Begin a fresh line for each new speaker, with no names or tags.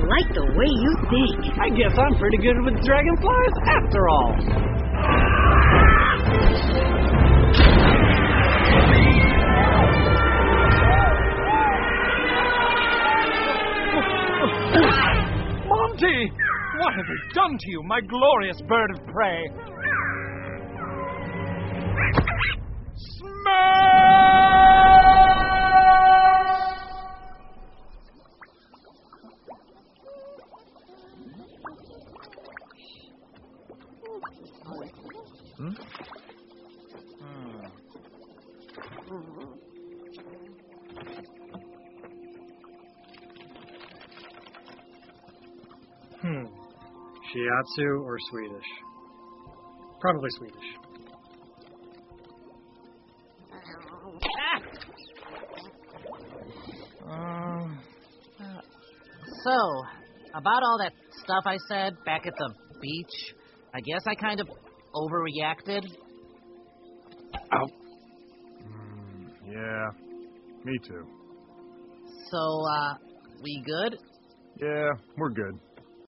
like the way you think.
I guess I'm pretty good with dragonflies after all. Monty! What have we done to you, my glorious bird of prey?
Shiatsu or Swedish? Probably Swedish.
So, about all that stuff I said back at the beach, I guess I kind of overreacted.
Ow. Yeah, me too.
So, we good?
Yeah, we're good.